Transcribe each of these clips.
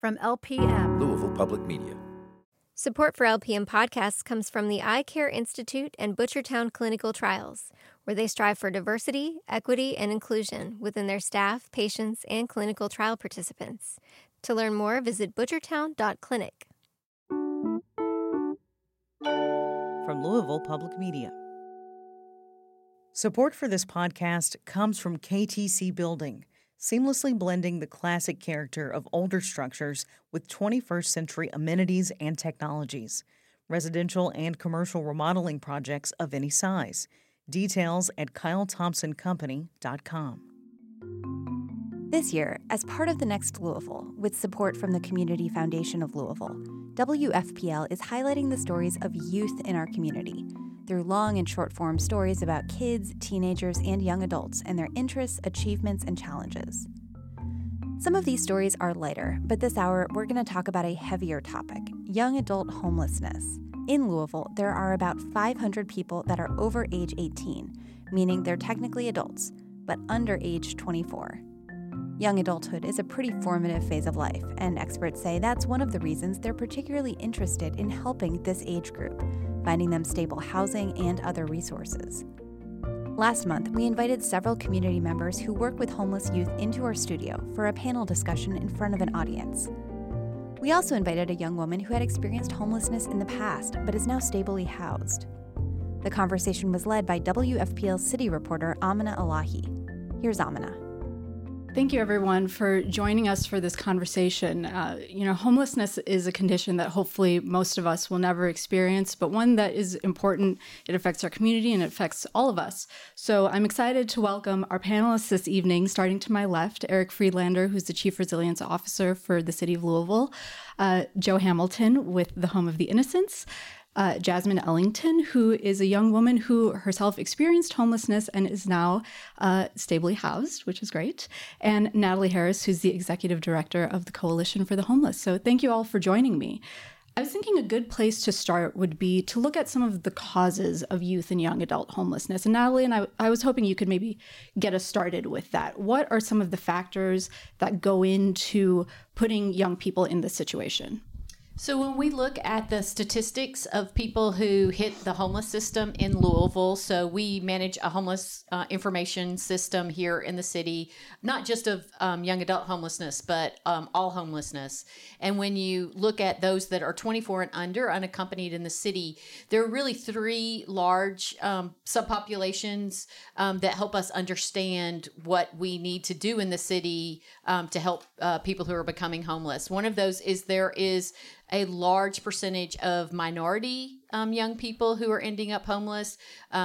From LPM, Louisville Public Media. Support for LPM podcasts comes from the Eye Care Institute and Butchertown Clinical Trials, where they strive for diversity, equity, and inclusion within their staff, patients, and clinical trial participants. To learn more, visit butchertown.clinic. from Louisville Public Media. Support for this podcast comes from KTC Building, seamlessly blending the classic character of older structures with 21st century amenities and technologies. Residential and commercial remodeling projects of any size. Details at kylethompsoncompany.com. This year, as part of the Next Louisville, with support from the Community Foundation of Louisville, WFPL is highlighting the stories of youth in our community through long and short-form stories about kids, teenagers, and young adults and their interests, achievements, and challenges. Some of these stories are lighter, but this hour we're going to talk about a heavier topic, young adult homelessness. In Louisville, there are about 500 people that are over age 18, meaning they're technically adults, but under age 24. Young adulthood is a pretty formative phase of life, and experts say that's one of the reasons they're particularly interested in helping this age group, finding them stable housing and other resources. Last month, we invited several community members who work with homeless youth into our studio for a panel discussion in front of an audience. We also invited a young woman who had experienced homelessness in the past but is now stably housed. The conversation was led by WFPL city reporter Amina Elahi. Here's Amina. Thank you, everyone, for joining us for this conversation. Homelessness is a condition that hopefully most of us will never experience, but one that is important. It affects our community and it affects all of us. So I'm excited to welcome our panelists this evening, starting to my left, Eric Friedlander, who's the Chief Resilience Officer for the City of Louisville, Joe Hamilton with the Home of the Innocents, Jasmine Ellington, who is a young woman who herself experienced homelessness and is now stably housed, which is great, and Natalie Harris, who's the Executive Director of the Coalition for the Homeless. So thank you all for joining me. I was thinking a good place to start would be to look at some of the causes of youth and young adult homelessness. And Natalie and I was hoping you could maybe get us started with that. What are some of the factors that go into putting young people in this situation? So when we look at the statistics of people who hit the homeless system in Louisville, so we manage a homeless information system here in the city, not just of young adult homelessness, but all homelessness. And when you look at those that are 24 and under, unaccompanied in the city, there are really three large subpopulations that help us understand what we need to do in the city to help people who are becoming homeless. One of those is there is a large percentage of minority young people who are ending up homeless.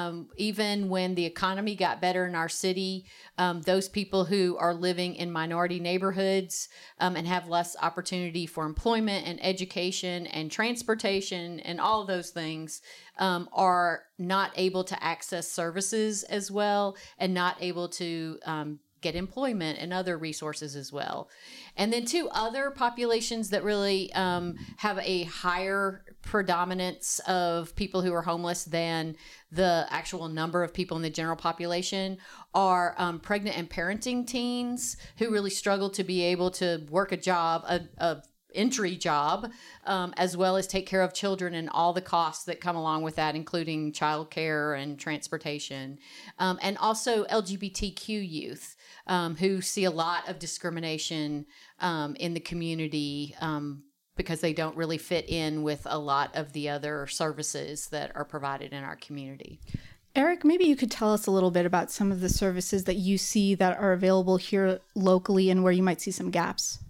Even when the economy got better in our city, those people who are living in minority neighborhoods and have less opportunity for employment and education and transportation and all of those things are not able to access services as well and not able to get employment and other resources as well. And then two other populations that really have a higher predominance of people who are homeless than the actual number of people in the general population are pregnant and parenting teens who really struggle to be able to work a job, a entry job, as well as take care of children and all the costs that come along with that, including childcare and transportation. And also LGBTQ youth who see a lot of discrimination in the community because they don't really fit in with a lot of the other services that are provided in our community. Eric, maybe you could tell us a little bit about some of the services that you see that are available here locally and where you might see some gaps.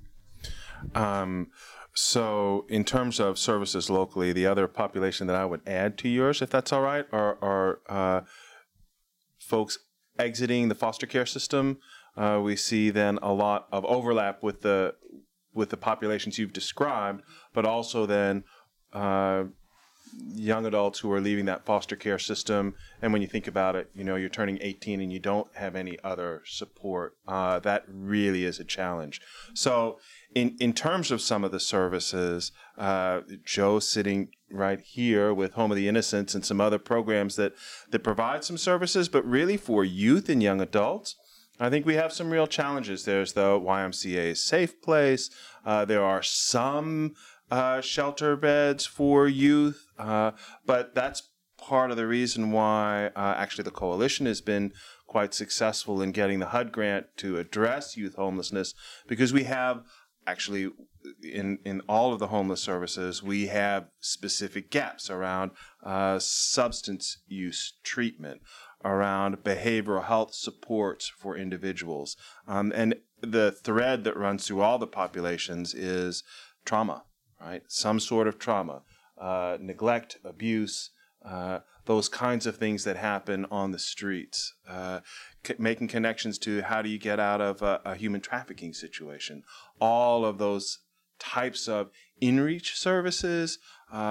So in terms of services locally, the other population that I would add to yours, if that's all right, are folks exiting the foster care system. We see then a lot of overlap with the populations you've described, but also then young adults who are leaving that foster care system. And when you think about it, you're turning 18 and you don't have any other support. That really is a challenge. So in terms of some of the services, Joe's sitting right here with Home of the Innocents and some other programs that provide some services, but really for youth and young adults, I think we have some real challenges. There's the YMCA's Safe Place. There are some shelter beds for youth, but that's part of the reason why actually the coalition has been quite successful in getting the HUD grant to address youth homelessness, because we have actually in all of the homeless services, we have specific gaps around substance use treatment, around behavioral health supports for individuals. And the thread that runs through all the populations is trauma, right? Some sort of trauma, neglect, abuse, those kinds of things that happen on the streets, making connections to how do you get out of a human trafficking situation. All of those types of in-reach services,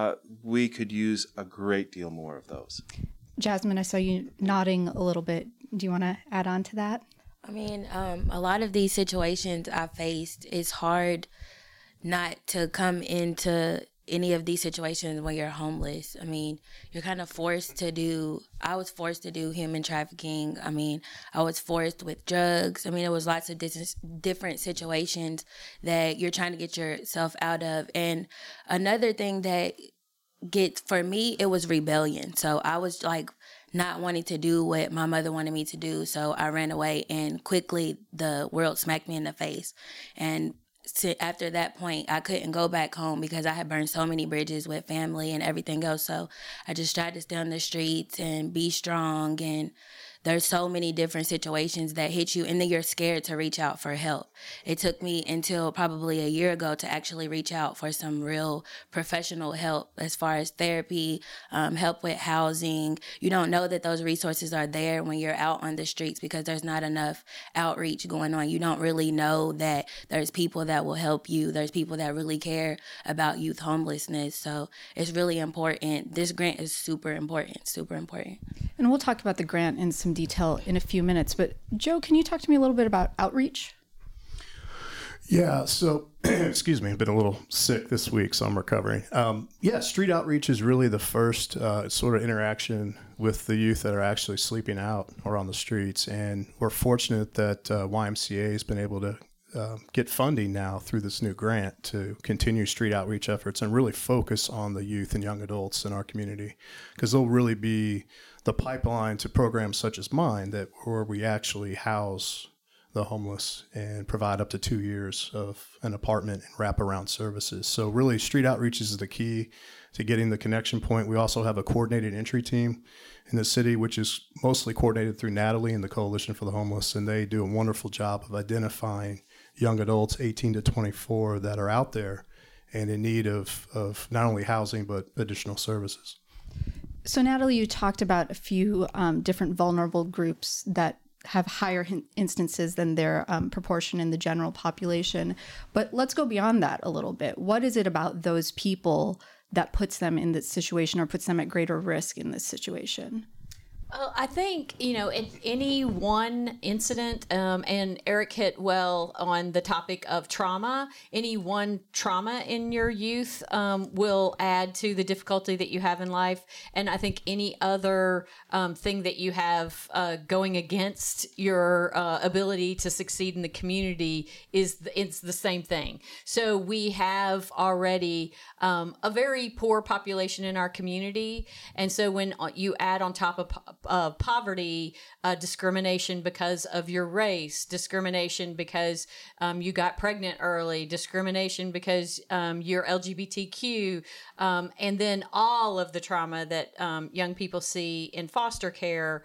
we could use a great deal more of those. Jasmine, I saw you nodding a little bit. Do you want to add on to that? I mean, a lot of these situations I faced, it's hard not to come into any of these situations when you're homeless. I mean, you're kind of I was forced to do human trafficking. I mean, I was forced with drugs. I mean, there was lots of different situations that you're trying to get yourself out of. And another thing that for me, it was rebellion. So I was like not wanting to do what my mother wanted me to do. So I ran away, and quickly the world smacked me in the face. And after that point, I couldn't go back home because I had burned so many bridges with family and everything else. So I just tried to stay on the streets and be strong. And there's so many different situations that hit you, and then you're scared to reach out for help. It took me until probably a year ago to actually reach out for some real professional help as far as therapy, help with housing. You don't know that those resources are there when you're out on the streets because there's not enough outreach going on. You don't really know that there's people that will help you. There's people that really care about youth homelessness. So it's really important. This grant is super important, super important. And we'll talk about the grant in some detail in a few minutes. But Joe, can you talk to me a little bit about outreach? Yeah, so, excuse me, I've been a little sick this week, so I'm recovering. Street outreach is really the first sort of interaction with the youth that are actually sleeping out or on the streets. And we're fortunate that YMCA has been able to get funding now through this new grant to continue street outreach efforts and really focus on the youth and young adults in our community, because they'll really be the pipeline to programs such as mine where we actually house the homeless and provide up to 2 years of an apartment and wraparound services. So really street outreach is the key to getting the connection point. We also have a coordinated entry team in the city, which is mostly coordinated through Natalie and the Coalition for the Homeless, and they do a wonderful job of identifying young adults 18 to 24 that are out there and in need of not only housing but additional services. So Natalie, you talked about a few different vulnerable groups that have higher instances than their proportion in the general population. But let's go beyond that a little bit. What is it about those people that puts them in this situation or puts them at greater risk in this situation? I think, in any one incident, and Eric hit well on the topic of trauma, any one trauma in your youth will add to the difficulty that you have in life. And I think any other thing that you have going against your ability to succeed in the community it's the same thing. So we have already a very poor population in our community. And so when you add on top of poverty, discrimination because of your race, discrimination because you got pregnant early, discrimination because you're LGBTQ, and then all of the trauma that young people see in foster care.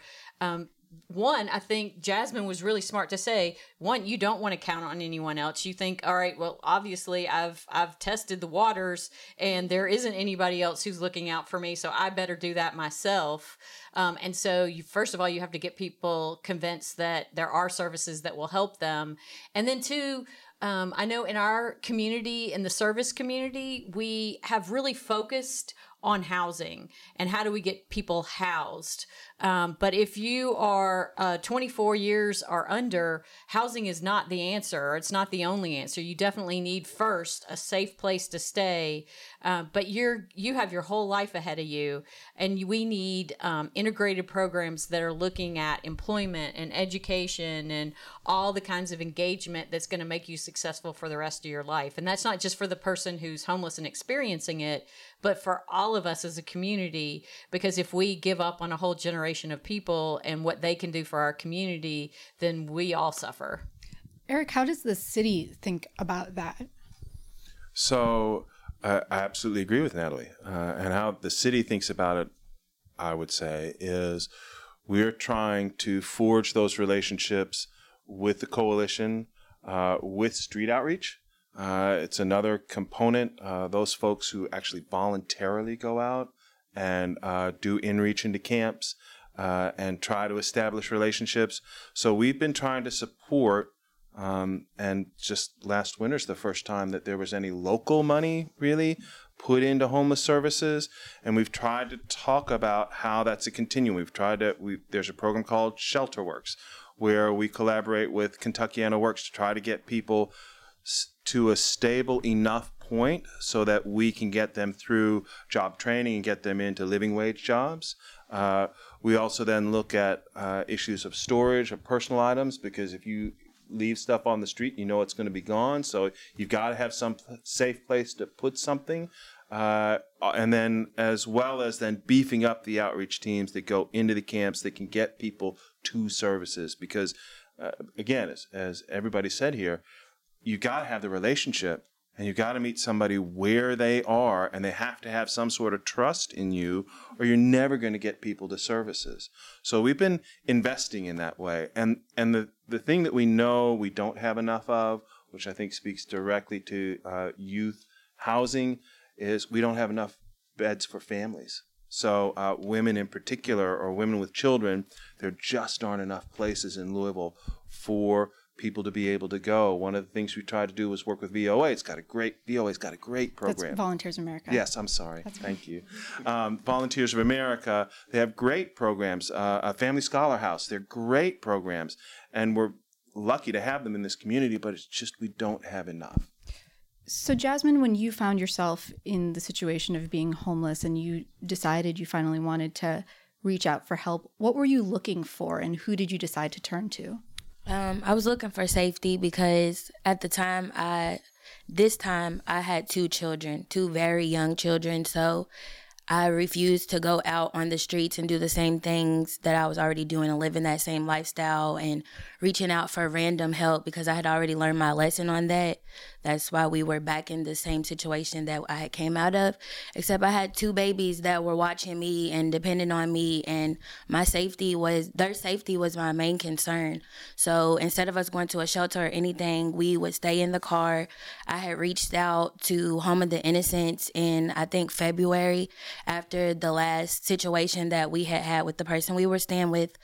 One, I think Jasmine was really smart to say, one, you don't want to count on anyone else. You think, all right, well, obviously I've tested the waters and there isn't anybody else who's looking out for me, so I better do that myself. And so first of all, you have to get people convinced that there are services that will help them. And then two, I know in our community, in the service community, we have really focused on housing and how do we get people housed. But if you are 24 years or under, housing is not the answer, or it's not the only answer. You definitely need first a safe place to stay. But you have your whole life ahead of you, and we need integrated programs that are looking at employment and education and all the kinds of engagement that's going to make you successful for the rest of your life. And that's not just for the person who's homeless and experiencing it, but for all of us as a community, because if we give up on a whole generation of people and what they can do for our community, then we all suffer. Eric, how does the city think about that? So I absolutely agree with Natalie. And how the city thinks about it, I would say, is we're trying to forge those relationships with the coalition, with street outreach. It's another component, those folks who actually voluntarily go out and do in-reach into camps and try to establish relationships. So we've been trying to support, and just last winter's the first time that there was any local money really put into homeless services, and we've tried to talk about how that's a continuum. There's a program called Shelter Works, where we collaborate with Kentuckiana Works to try to get people to a stable enough point so that we can get them through job training and get them into living wage jobs. We also then look at issues of storage of personal items, because if you leave stuff on the street, you know it's going to be gone. So you've got to have some safe place to put something. And then as well as then beefing up the outreach teams that go into the camps that can get people to services. Because, again, as everybody said here, you got to have the relationship, and you got to meet somebody where they are, and they have to have some sort of trust in you, or you're never going to get people to services. So we've been investing in that way. And the thing that we know we don't have enough of, which I think speaks directly to youth housing, is we don't have enough beds for families. So women in particular, or women with children, there just aren't enough places in Louisville for people to be able to go. One of the things we tried to do was work with VOA. VOA's got a great program. That's Volunteers of America. Yes, I'm sorry. Thank you. Volunteers of America, they have great programs. A Family Scholar House, they're great programs. And we're lucky to have them in this community, but it's just we don't have enough. So, Jasmine, when you found yourself in the situation of being homeless and you decided you finally wanted to reach out for help, what were you looking for, and who did you decide to turn to? I was looking for safety because at the time, this time I had 2 children, 2 very young children. So I refused to go out on the streets and do the same things that I was already doing and living that same lifestyle and reaching out for random help because I had already learned my lesson on that. That's why we were back in the same situation that I had came out of, except I had 2 babies that were watching me and depending on me, and their safety was my main concern. So instead of us going to a shelter or anything, we would stay in the car. I had reached out to Home of the Innocents in, I think, February after the last situation that we had with the person we were staying with,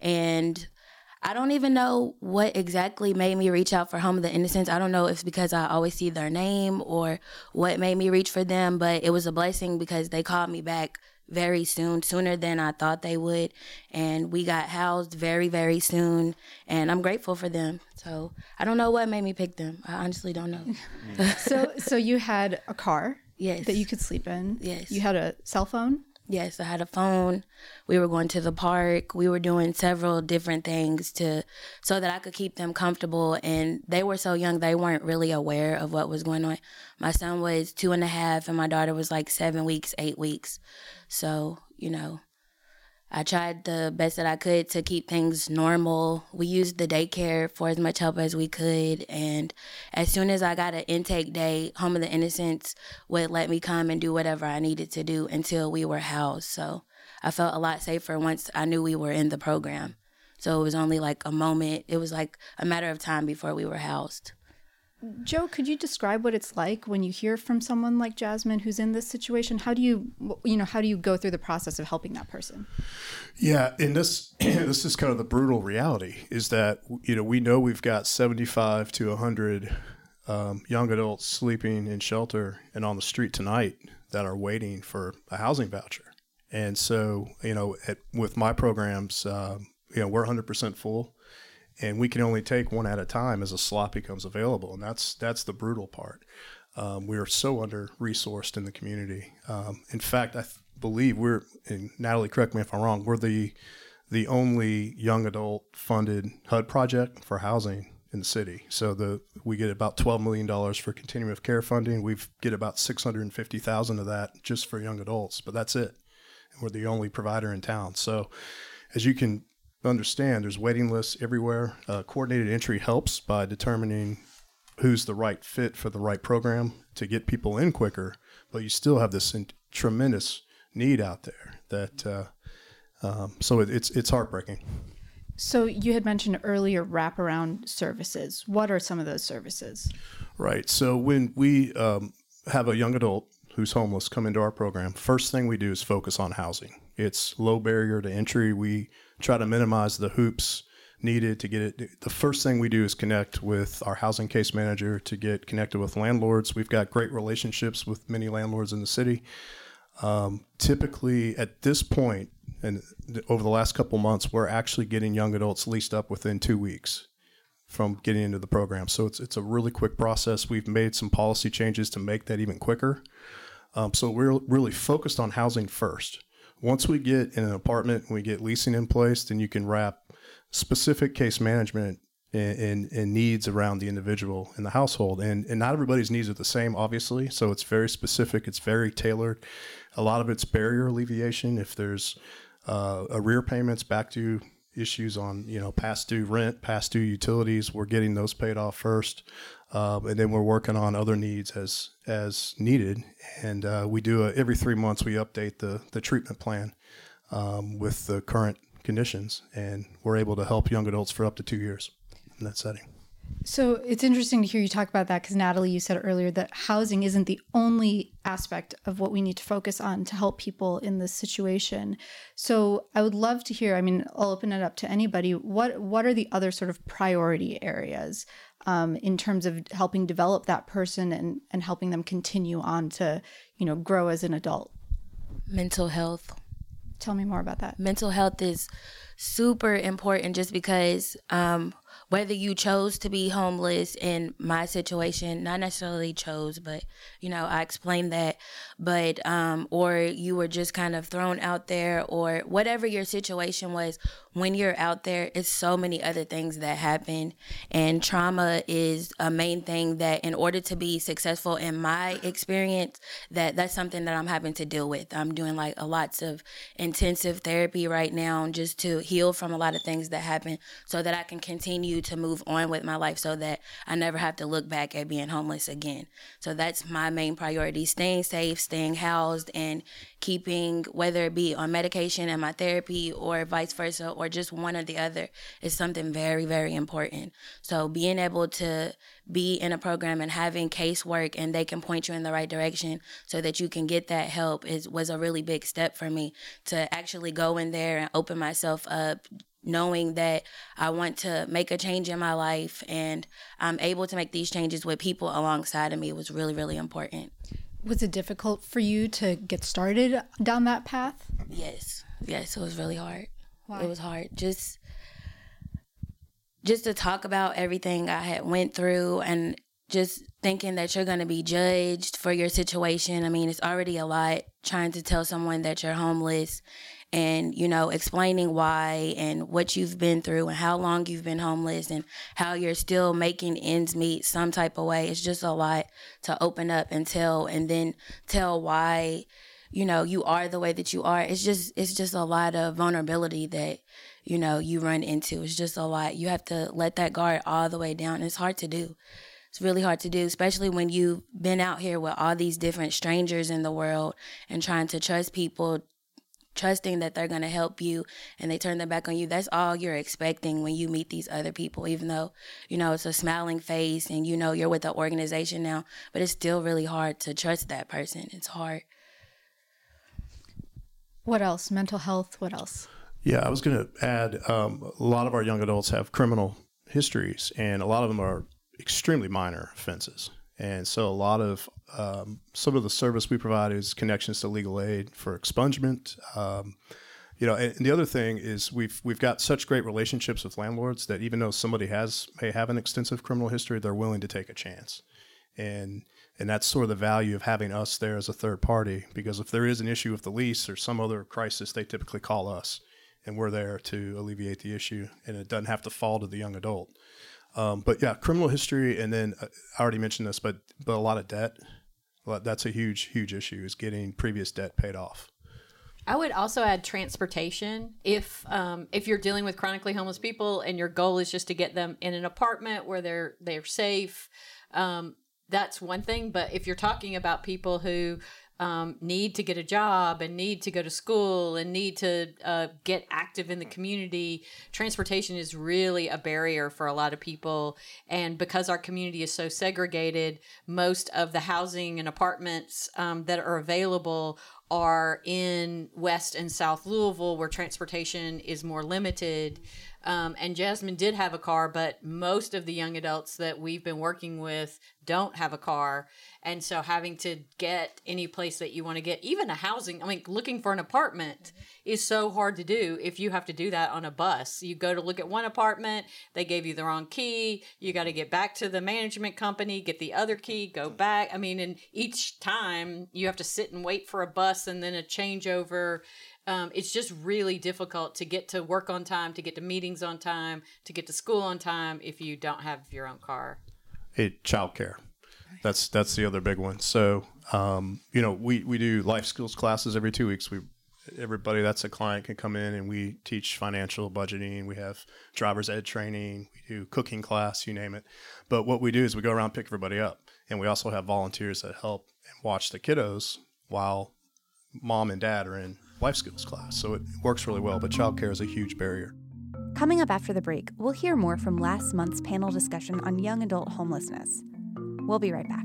and I don't even know what exactly made me reach out for Home of the Innocents. I don't know if it's because I always see their name or what made me reach for them, but it was a blessing because they called me back very soon, sooner than I thought they would, and we got housed very, very soon, and I'm grateful for them. So I don't know what made me pick them. I honestly don't know. So you had a car yes. that you could sleep in? Yes. You had a cell phone? Yes, I had a phone. We were going to the park. We were doing several different things so that I could keep them comfortable. And they were so young, they weren't really aware of what was going on. My son was 2.5 and my daughter was like 7 weeks, 8 weeks. So, I tried the best that I could to keep things normal. We used the daycare for as much help as we could. And as soon as I got an intake day, Home of the Innocents would let me come and do whatever I needed to do until we were housed. So I felt a lot safer once I knew we were in the program. So it was only like a moment. It was like a matter of time before we were housed. Joe, could you describe what it's like when you hear from someone like Jasmine who's in this situation? How do you go through the process of helping that person? Yeah, and this is kind of the brutal reality is that we know we've got 75 to 100 young adults sleeping in shelter and on the street tonight that are waiting for a housing voucher. And so, with my programs, we're 100% full, and we can only take one at a time as a slot becomes available. And that's the brutal part. We are so under-resourced in the community. In fact, I believe and Natalie, correct me if I'm wrong, we're the only young adult funded HUD project for housing in the city. So we get about $12 million for continuum of care funding. We get about $650,000 of that just for young adults, but that's it. And we're the only provider in town. So as you can understand, there's waiting lists everywhere. Coordinated entry helps by determining who's the right fit for the right program to get people in quicker, but you still have this tremendous need out there that so it's heartbreaking. So you had mentioned earlier wraparound services. What are some of those services? Right. So when we have a young adult who's homeless come into our program, first thing we do is focus on housing. It's low barrier to entry. We try to minimize the hoops needed to get it. The first thing we do is connect with our housing case manager to get connected with landlords. We've got great relationships with many landlords in the city. Typically at this point, and over the last couple months, we're actually getting young adults leased up within 2 weeks from getting into the program. So it's a really quick process. We've made some policy changes to make that even quicker. So we're really focused on housing first. Once we get in an apartment and we get leasing in place, then you can wrap specific case management and needs around the individual in the household. And not everybody's needs are the same, obviously. So it's very specific. It's very tailored. A lot of it's barrier alleviation. If there's arrear payments, back due issues on, past due rent, past due utilities, we're getting those paid off first. And then we're working on other needs as needed. And we do every 3 months, we update the treatment plan with the current conditions. And we're able to help young adults for up to 2 years in that setting. So it's interesting to hear you talk about that because, Natalie, you said earlier that housing isn't the only aspect of what we need to focus on to help people in this situation. So I would love to hear, I'll open it up to anybody. What are the other sort of priority areas in terms of helping develop that person and helping them continue on to, grow as an adult? Mental health. Tell me more about that. Mental health is super important just because whether you chose to be homeless in my situation, not necessarily chose, but, I explained that, but, or you were just kind of thrown out there or whatever your situation was, when you're out there, it's so many other things that happen. And trauma is a main thing that in order to be successful in my experience, that's something that I'm having to deal with. I'm doing lots of intensive therapy right now just to heal from a lot of things that happen so that I can continue to move on with my life so that I never have to look back at being homeless again. So that's my main priority, staying safe, staying housed, and keeping, whether it be on medication and my therapy or vice versa, or just one or the other, is something very, very important. So being able to be in a program and having casework and they can point you in the right direction so that you can get that help was a really big step for me to actually go in there and open myself up, knowing that I want to make a change in my life and I'm able to make these changes with people alongside of me was really, really important. Was it difficult for you to get started down that path? Yes, it was really hard. Why? It was hard. Just to talk about everything I had went through and just thinking that you're going to be judged for your situation. It's already a lot trying to tell someone that you're homeless and, explaining why and what you've been through and how long you've been homeless and how you're still making ends meet some type of way. It's just a lot to open up and then tell why, you are the way that you are. It's just a lot of vulnerability that, you run into. It's just a lot. You have to let that guard all the way down. It's hard to do. It's really hard to do, especially when you've been out here with all these different strangers in the world and trying to trust people, trusting that they're going to help you and they turn their back on you. That's all you're expecting when you meet these other people, even though, it's a smiling face and, you're with the organization now, but it's still really hard to trust that person. It's hard. What else? Mental health, what else? Yeah, I was going to add, a lot of our young adults have criminal histories, and a lot of them are extremely minor offenses. And so a lot of some of the service we provide is connections to legal aid for expungement. And the other thing is we've got such great relationships with landlords that even though somebody may have an extensive criminal history, they're willing to take a chance. And that's sort of the value of having us there as a third party, because if there is an issue with the lease or some other crisis, they typically call us, and we're there to alleviate the issue, and it doesn't have to fall to the young adult. But yeah, criminal history, and then I already mentioned this, but a lot of debt. That's a huge issue, is getting previous debt paid off. I would also add transportation. If you're dealing with chronically homeless people and your goal is just to get them in an apartment where they're safe, that's one thing. But if you're talking about people who need to get a job and need to go to school and need to get active in the community, transportation is really a barrier for a lot of people. And because our community is so segregated, most of the housing and apartments that are available are in West and South Louisville, where transportation is more limited. And Jasmine did have a car, but most of the young adults that we've been working with don't have a car. And so having to get any place that you want to get, even a housing, looking for an apartment is so hard to do if you have to do that on a bus. You go to look at one apartment, they gave you the wrong key, you got to get back to the management company, get the other key, go back. And each time you have to sit and wait for a bus and then a changeover. It's just really difficult to get to work on time, to get to meetings on time, to get to school on time if you don't have your own car. Hey, childcare. That's the other big one. So, we do life skills classes every 2 weeks. Everybody that's a client can come in and we teach financial budgeting. We have driver's ed training. We do cooking class, you name it. But what we do is we go around, pick everybody up. And we also have volunteers that help and watch the kiddos while mom and dad are in life skills class. So it works really well, but childcare is a huge barrier. Coming up after the break, we'll hear more from last month's panel discussion on young adult homelessness. We'll be right back.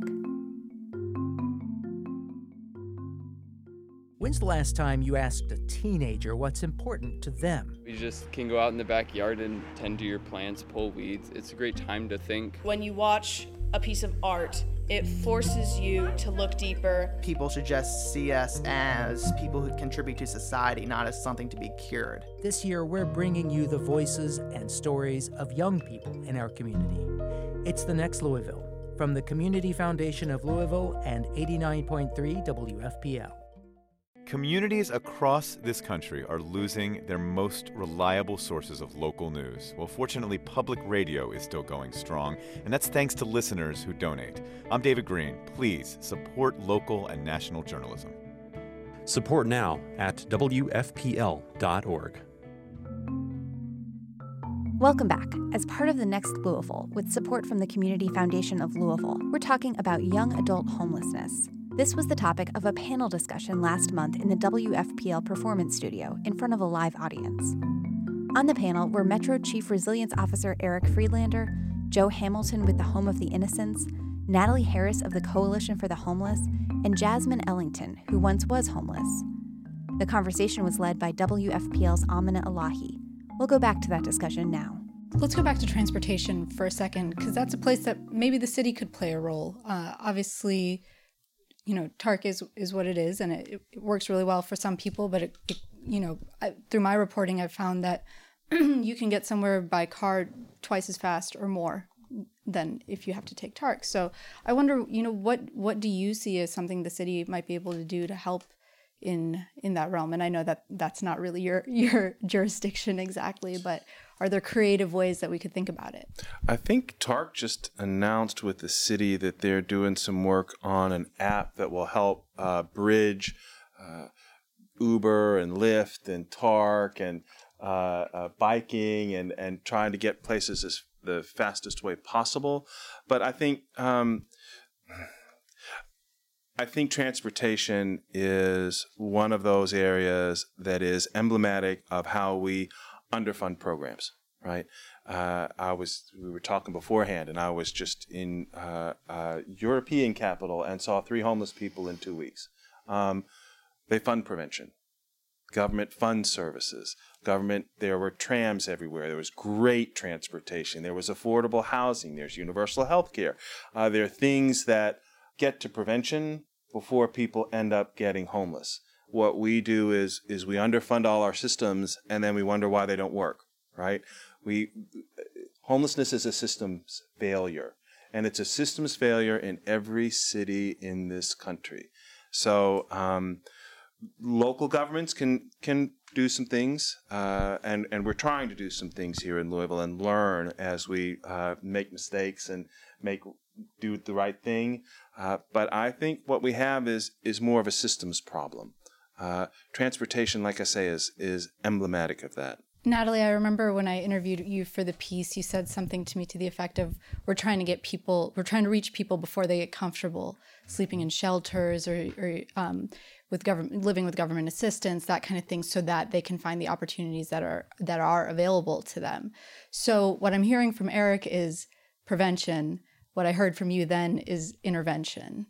When's the last time you asked a teenager what's important to them? You just can go out in the backyard and tend to your plants, pull weeds. It's a great time to think. When you watch a piece of art, it forces you to look deeper. People should just see us as people who contribute to society, not as something to be cured. This year, we're bringing you the voices and stories of young people in our community. It's The Next Louisville, from the Community Foundation of Louisville and 89.3 WFPL. Communities across this country are losing their most reliable sources of local news. Well, fortunately, public radio is still going strong, and that's thanks to listeners who donate. I'm David Green. Please support local and national journalism. Support now at WFPL.org. Welcome back. As part of The Next Louisville, with support from the Community Foundation of Louisville, we're talking about young adult homelessness. This was the topic of a panel discussion last month in the WFPL Performance Studio in front of a live audience. On the panel were Metro Chief Resilience Officer Eric Friedlander, Joe Hamilton with the Home of the Innocents, Natalie Harris of the Coalition for the Homeless, and Jasmine Ellington, who once was homeless. The conversation was led by WFPL's Amina Elahi. We'll go back to that discussion now. Let's go back to transportation for a second, because that's a place that maybe the city could play a role. Obviously, TARC is what it is, and it works really well for some people, but through my reporting, I've found that you can get somewhere by car twice as fast or more than if you have to take TARC. So I wonder, what do you see as something the city might be able to do to help in that realm? And I know that that's not really your jurisdiction exactly, but are there creative ways that we could think about it? I think TARC just announced with the city that they're doing some work on an app that will help bridge Uber and Lyft and TARC and biking and trying to get places the fastest way possible. But I think transportation is one of those areas that is emblematic of how we underfund programs, right? We were talking beforehand, and I was just in European capital and saw 3 homeless people in 2 weeks. They fund prevention. Government funds services. There were trams everywhere. There was great transportation. There was affordable housing. There's universal health care. There are things that get to prevention before people end up getting homeless. What we do is we underfund all our systems, and then we wonder why they don't work, right? Homelessness is a systems failure, and it's a systems failure in every city in this country. So local governments can do some things, and we're trying to do some things here in Louisville and learn as we make mistakes and do the right thing. But I think what we have is more of a systems problem. Transportation, like I say, is emblematic of that. Natalie, I remember when I interviewed you for the piece, you said something to me to the effect of, we're trying to reach people before they get comfortable sleeping in shelters or living with government assistance, that kind of thing, so that they can find the opportunities that are available to them. So what I'm hearing from Eric is prevention. What I heard from you then is intervention.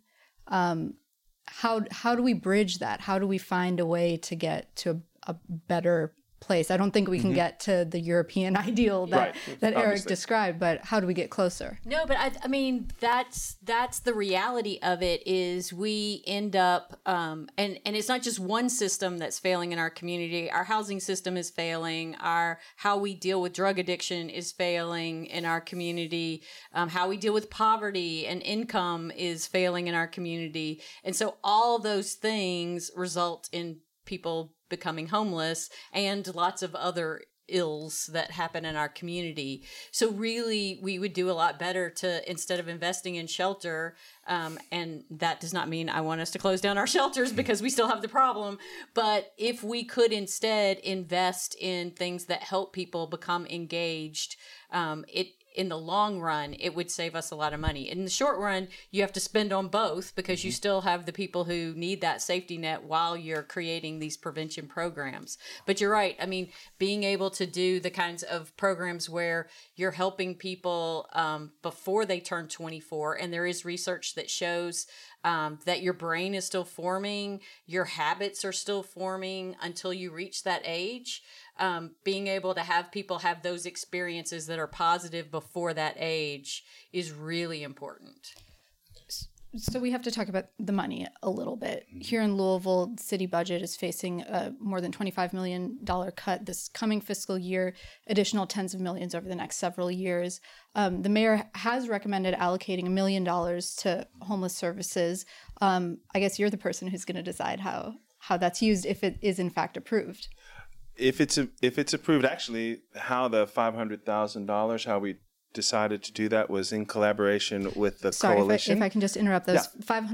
How do we bridge that? How do we find a way to get to a better place? I don't think we can get to the European ideal that Eric described, but how do we get closer? No, but I mean, that's the reality of it, is we end up, and it's not just one system that's failing in our community. Our housing system is failing. How we deal with drug addiction is failing in our community. How we deal with poverty and income is failing in our community. And so all those things result in people becoming homeless and lots of other ills that happen in our community. So really, we would do a lot better to, instead of investing in shelter, and that does not mean I want us to close down our shelters because we still have the problem, but if we could instead invest in things that help people become engaged, in the long run, it would save us a lot of money. In the short run, you have to spend on both because you still have the people who need that safety net while you're creating these prevention programs. But you're right. I mean, being able to do the kinds of programs where you're helping people before they turn 24, and there is research that shows that your brain is still forming, your habits are still forming until you reach that age. Being able to have people have those experiences that are positive before that age is really important. So we have to talk about the money a little bit. Here in Louisville, the city budget is facing a more than $25 million cut this coming fiscal year, additional tens of millions over the next several years. The mayor has recommended allocating $1 million to homeless services. I guess you're the person who's going to decide how that's used if it is in fact approved. If it's approved, actually, how the $500,000, how we decided to do that was in collaboration with the coalition. If I can just interrupt, those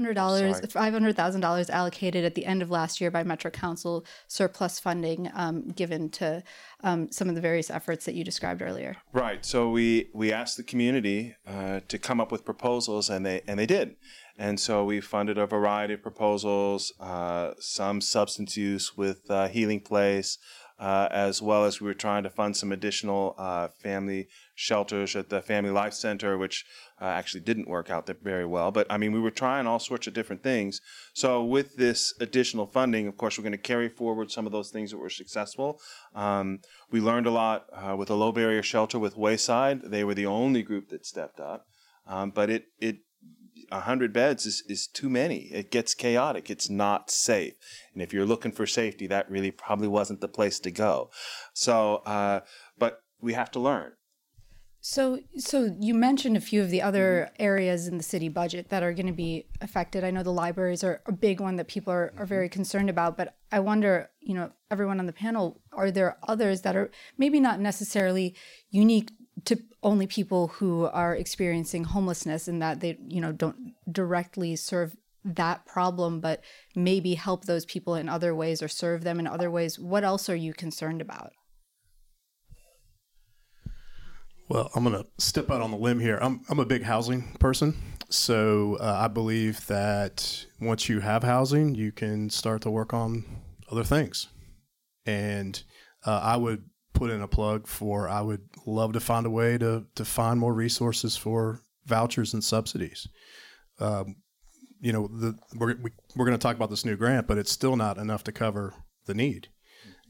$500,000 allocated at the end of last year by Metro Council surplus funding given to some of the various efforts that you described earlier. Right. So we asked the community to come up with proposals, and they did. And so we funded a variety of proposals, some substance use with Healing Place, as well as we were trying to fund some additional family shelters at the Family Life Center, which actually didn't work out very well. But, I mean, we were trying all sorts of different things. So with this additional funding, of course, we're going to carry forward some of those things that were successful. We learned a lot with a low-barrier shelter with Wayside. They were the only group that stepped up. But 100 beds is too many. It gets chaotic. It's not safe. And if you're looking for safety, that really probably wasn't the place to go. So, but we have to learn. So you mentioned a few of the other areas in the city budget that are going to be affected. I know the libraries are a big one that people are very concerned about, but I wonder, everyone on the panel, are there others that are maybe not necessarily unique to only people who are experiencing homelessness, and that they, don't directly serve that problem, but maybe help those people in other ways or serve them in other ways? What else are you concerned about? Well, I'm going to step out on the limb here. I'm a big housing person. So I believe that once you have housing, you can start to work on other things. And I would put in a plug for, I would love to find a way to find more resources for vouchers and subsidies. We're going to talk about this new grant, but it's still not enough to cover the need.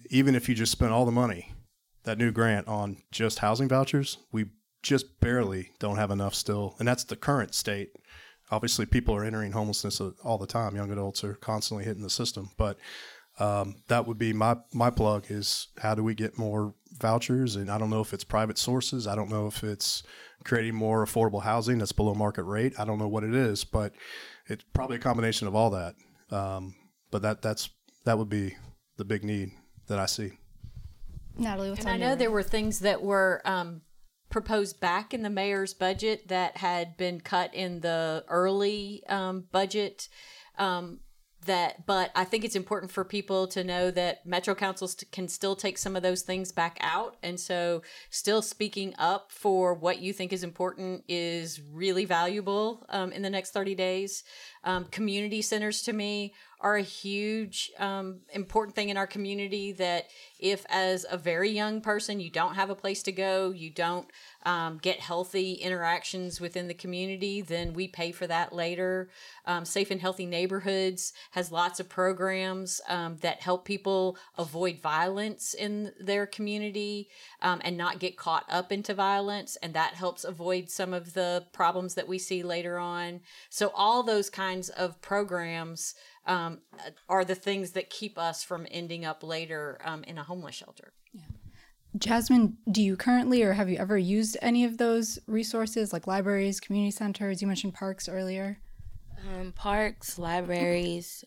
even if you just spent all the money, that new grant on just housing vouchers, we just barely don't have enough still. And that's the current state. Obviously, people are entering homelessness all the time. Young adults are constantly hitting the system. But that would be my plug is how do we get more vouchers? And I don't know if it's private sources. I don't know if it's creating more affordable housing that's below market rate. I don't know what it is, but it's probably a combination of all that. But that would be the big need that I see. Natalie, what's and on I your know end? there were things that were proposed back in the mayor's budget that had been cut in the early budget. But I think it's important for people to know that Metro councils can still take some of those things back out. And so still speaking up for what you think is important is really valuable in the next 30 days. Community centers to me are a huge important thing in our community that if as a very young person you don't have a place to go, you don't get healthy interactions within the community, then we pay for that later. Safe and Healthy Neighborhoods has lots of programs that help people avoid violence in their community and not get caught up into violence, and that helps avoid some of the problems that we see later on. So all those kinds of programs are the things that keep us from ending up later in a homeless shelter. Yeah. Jasmine, do you currently or have you ever used any of those resources like libraries, community centers? You mentioned parks earlier. Parks, libraries.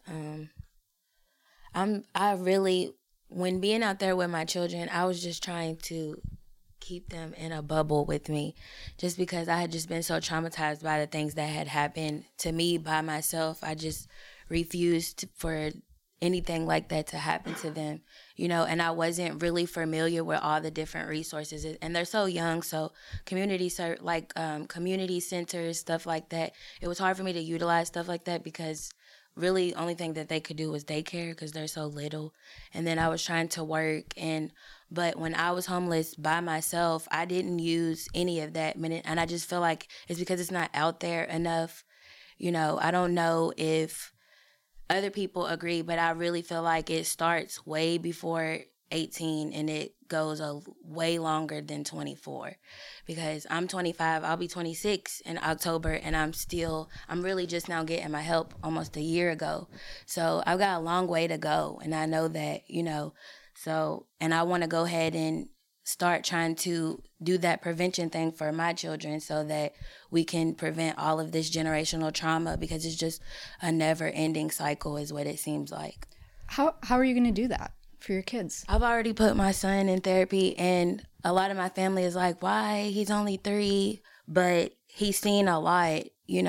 When being out there with my children, I was just trying to keep them in a bubble with me just because I had just been so traumatized by the things that had happened to me by myself. I just refused for anything like that to happen to them, and I wasn't really familiar with all the different resources, and they're so young. So community centers, stuff like that, it was hard for me to utilize stuff like that because really only thing that they could do was daycare because they're so little. And then I was trying to work, but when I was homeless by myself, I didn't use any of that minute, and I just feel like it's because it's not out there enough. I don't know if other people agree, but I really feel like it starts way before 18 and it goes way longer than 24 because I'm 25, I'll be 26 in October, and I'm really just now getting my help almost a year ago. So I've got a long way to go, and I know that, and I want to go ahead and start trying to do that prevention thing for my children so that we can prevent all of this generational trauma because it's just a never-ending cycle is what it seems like. How are you going to do that for your kids? I've already put my son in therapy, and a lot of my family is like, why? He's only 3, but he's seen a lot,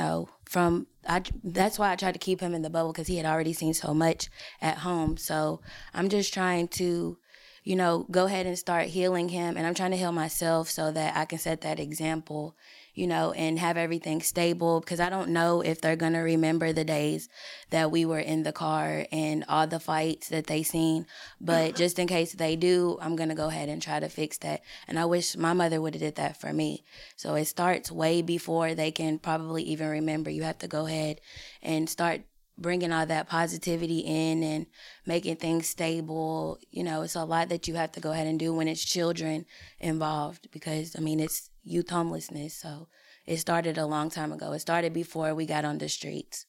that's why I tried to keep him in the bubble because he had already seen so much at home. So I'm just trying to go ahead and start healing him. And I'm trying to heal myself so that I can set that example, and have everything stable because I don't know if they're going to remember the days that we were in the car and all the fights that they seen. But just in case they do, I'm going to go ahead and try to fix that. And I wish my mother would have did that for me. So it starts way before they can probably even remember. You have to go ahead and start bringing all that positivity in and making things stable. It's a lot that you have to go ahead and do when it's children involved because, it's youth homelessness. So it started a long time ago. It started before we got on the streets.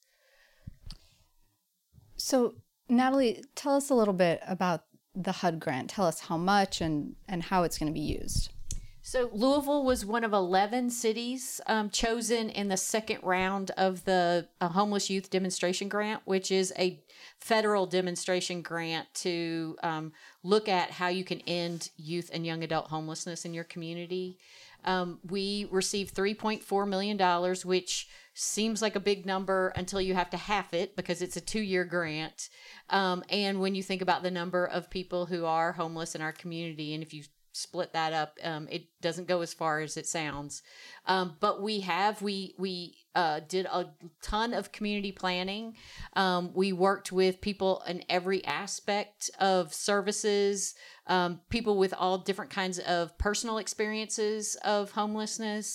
So, Natalie, tell us a little bit about the HUD grant. Tell us how much and how it's going to be used. So Louisville was one of 11 cities chosen in the second round of the Homeless Youth Demonstration Grant, which is a federal demonstration grant to look at how you can end youth and young adult homelessness in your community. We received $3.4 million, which seems like a big number until you have to half it because it's a 2-year grant. And when you think about the number of people who are homeless in our community, and if you split that up, it doesn't go as far as it sounds. But we did a ton of community planning. We worked with people in every aspect of services, people with all different kinds of personal experiences of homelessness.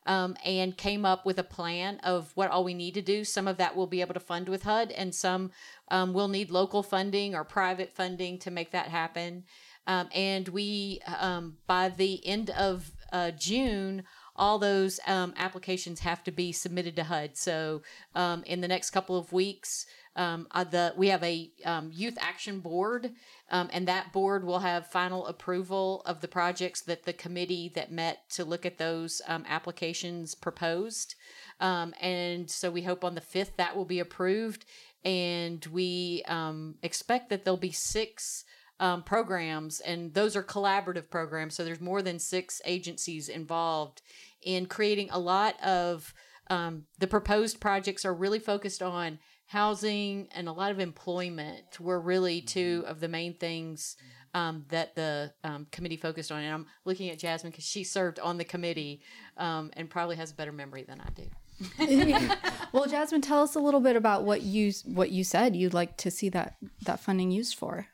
and came up with a plan of what all we need to do. Some of that we'll be able to fund with HUD, and some we'll need local funding or private funding to make that happen. And we, by the end of June, all those applications have to be submitted to HUD. So in the next couple of weeks, we have a youth action board, and that board will have final approval of the projects that the committee that met to look at those applications proposed. And so we hope on the 5th that will be approved, and we expect that there'll be 6 programs, and those are collaborative programs. So there's more than 6 agencies involved in creating a lot of the proposed projects are really focused on housing and a lot of employment were really 2 of the main things that the committee focused on. And I'm looking at Jasmine because she served on the committee and probably has a better memory than I do. Well, Jasmine, tell us a little bit about what you said you'd like to see that funding used for.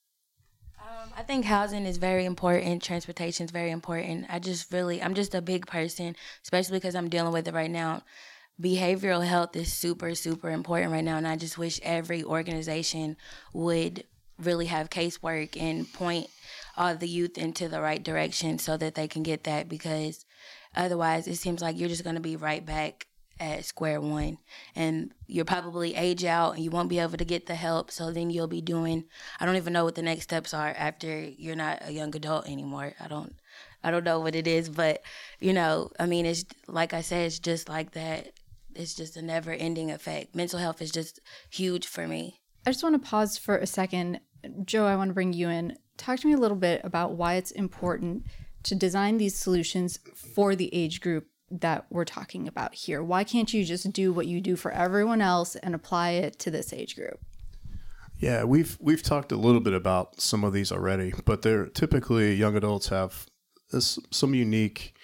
I think housing is very important. Transportation is very important. I'm just a big person, especially because I'm dealing with it right now. Behavioral health is super, super important right now. And I just wish every organization would really have casework and point all the youth into the right direction so that they can get that, because otherwise it seems like you're just going to be right back at square one, and you'll probably age out and you won't be able to get the help. So then you'll be doing, I don't even know what the next steps are after you're not a young adult anymore. I don't know what it is, but I mean, it's like I said, it's just like that. It's just a never ending effect. Mental health is just huge for me. I just want to pause for a second. Joe, I want to bring you in. Talk to me a little bit about why it's important to design these solutions for the age group that we're talking about here. Why can't you just do what you do for everyone else and apply it to this age group? Yeah, we've talked a little bit about some of these already, but they're typically young adults have some unique,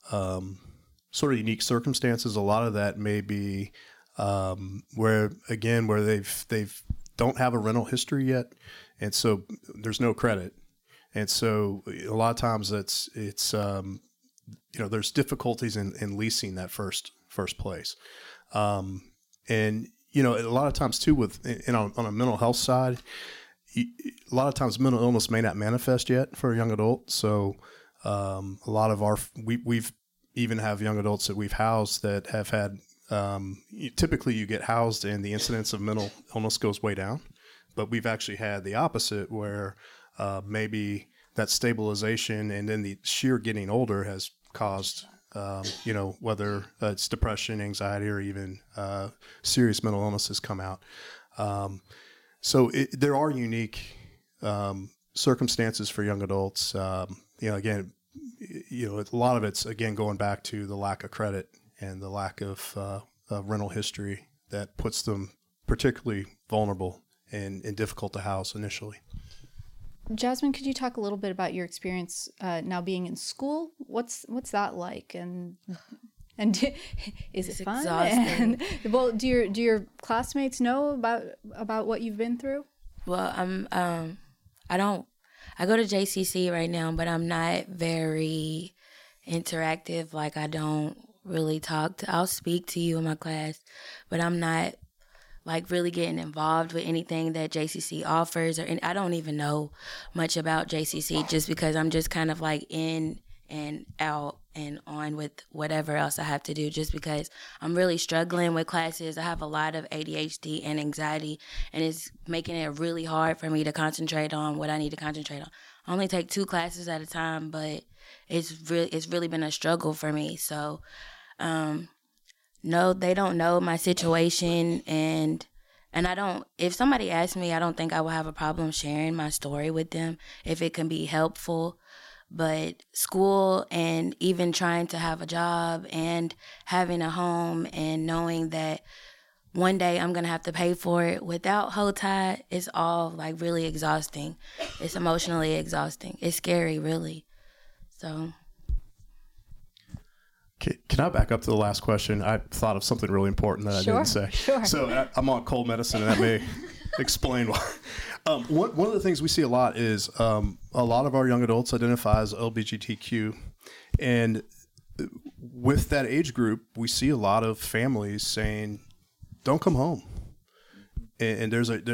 sort of unique circumstances. A lot of that may be where they've don't have a rental history yet, and so there's no credit, and so a lot of times it's there's difficulties in leasing that first place, and a lot of times too on a mental health side, a lot of times mental illness may not manifest yet for a young adult. So a lot of we've even have young adults that we've housed that have had typically you get housed and the incidence of mental illness goes way down, but we've actually had the opposite where maybe that stabilization and then the sheer getting older has caused, whether it's depression, anxiety, or even serious mental illnesses come out. So there are unique circumstances for young adults. Again, a lot of it's, again, going back to the lack of credit and the lack of rental history that puts them particularly vulnerable and difficult to house initially. Jasmine, could you talk a little bit about your experience now being in school? What's that like, and is it fun? Exhausting. And, do your classmates know about what you've been through? Well, I go to JCC right now, but I'm not very interactive. Like, I don't really talk I'll speak to you in my class, but I'm not like really getting involved with anything that JCC offers, and I don't even know much about JCC just because I'm just kind of like in and out and on with whatever else I have to do, just because I'm really struggling with classes. I have a lot of ADHD and anxiety, and it's making it really hard for me to concentrate on what I need to concentrate on. I only take 2 classes at a time, but it's really been a struggle for me. So, no, they don't know my situation, and if somebody asks me, I don't think I will have a problem sharing my story with them if it can be helpful. But school and even trying to have a job and having a home and knowing that one day I'm going to have to pay for it without HOTI, it's all like really exhausting. It's emotionally exhausting. It's scary, really. So... Can I back up to the last question? I thought of something really important that I didn't say. Sure. So I'm on cold medicine, and that may explain why. One of the things we see a lot is a lot of our young adults identify as LGBTQ, and with that age group, we see a lot of families saying, "Don't come home." And I'd say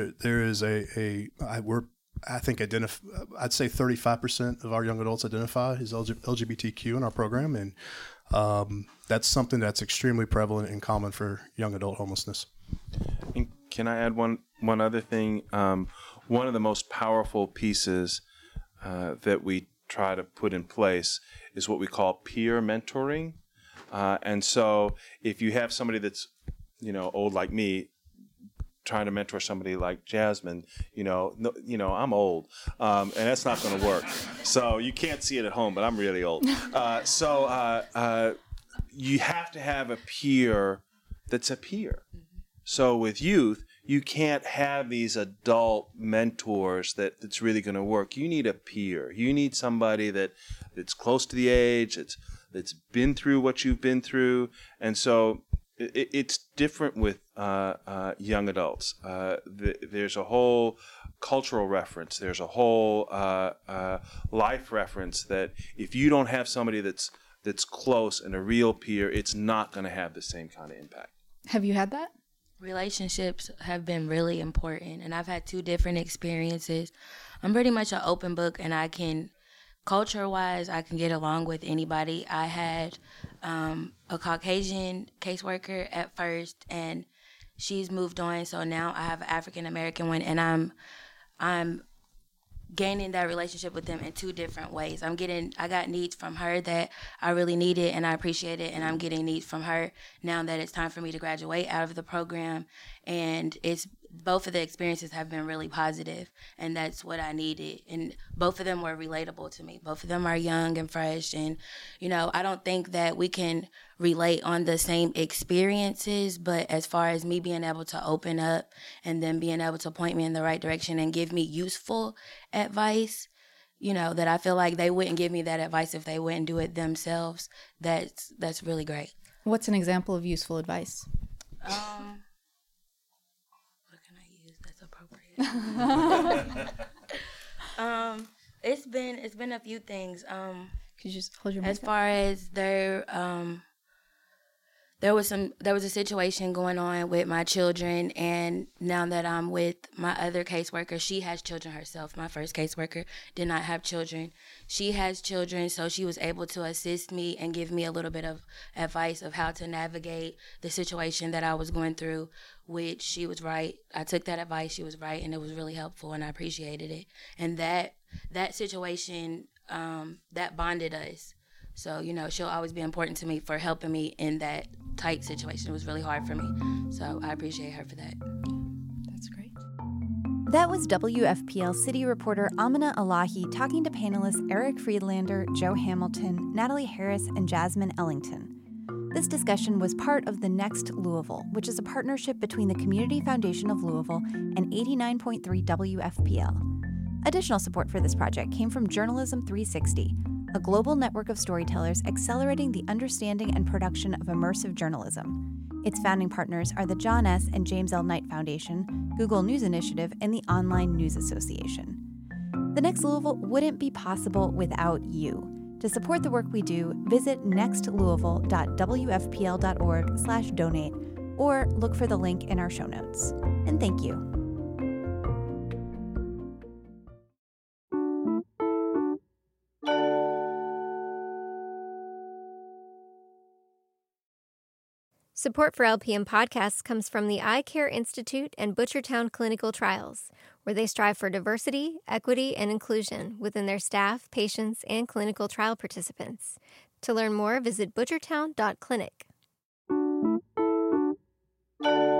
35% of our young adults identify as LGBTQ in our program, and that's something that's extremely prevalent and common for young adult homelessness. And can I add one other thing? One of the most powerful pieces that we try to put in place is what we call peer mentoring. And so if you have somebody that's, old like me, trying to mentor somebody like Jasmine, I'm old, and that's not going to work. So you can't see it at home, but I'm really old. So you have to have a peer that's a peer. So with youth, you can't have these adult mentors that's really going to work. You need a peer. You need somebody that's close to the age, that's been through what you've been through, and so it's different with young adults. There's a whole cultural reference. There's a whole life reference that if you don't have somebody that's close and a real peer, it's not going to have the same kind of impact. Have you had that? Relationships have been really important, and I've had 2 different experiences. I'm pretty much an open book, and culture-wise, I can get along with anybody. I had a Caucasian caseworker at first, and she's moved on, so now I have an African-American one, and I'm gaining that relationship with them in 2 different ways. I got needs from her that I really needed and I appreciate it, and I'm getting needs from her now that it's time for me to graduate out of the program, and both of the experiences have been really positive, and that's what I needed. And both of them were relatable to me. Both of them are young and fresh, and I don't think that we can relate on the same experiences, but as far as me being able to open up and them being able to point me in the right direction and give me useful advice, that I feel like they wouldn't give me that advice if they wouldn't do it themselves, that's really great. What's an example of useful advice? It's been a few things. Could you just hold your mic as far as there was a situation going on with my children, and now that I'm with my other caseworker, she has children herself. My first caseworker did not have children. She has children, so she was able to assist me and give me a little bit of advice of how to navigate the situation that I was going through, which she was right. I took that advice, she was right, and it was really helpful, and I appreciated it. And that situation, that bonded us. So, she'll always be important to me for helping me in that tight situation. It was really hard for me. So I appreciate her for that. That's great. That was WFPL City reporter Amina Elahi talking to panelists Eric Friedlander, Joe Hamilton, Natalie Harris, and Jasmine Ellington. This discussion was part of the Next Louisville, which is a partnership between the Community Foundation of Louisville and 89.3 WFPL. Additional support for this project came from Journalism 360, a global network of storytellers accelerating the understanding and production of immersive journalism. Its founding partners are the John S. and James L. Knight Foundation, Google News Initiative, and the Online News Association. The Next Louisville wouldn't be possible without you. To support the work we do, visit nextlouisville.wfpl.org/donate or look for the link in our show notes. And thank you. Support for LPM podcasts comes from the Eye Care Institute and Butchertown Clinical Trials, where they strive for diversity, equity, and inclusion within their staff, patients, and clinical trial participants. To learn more, visit butchertown.clinic.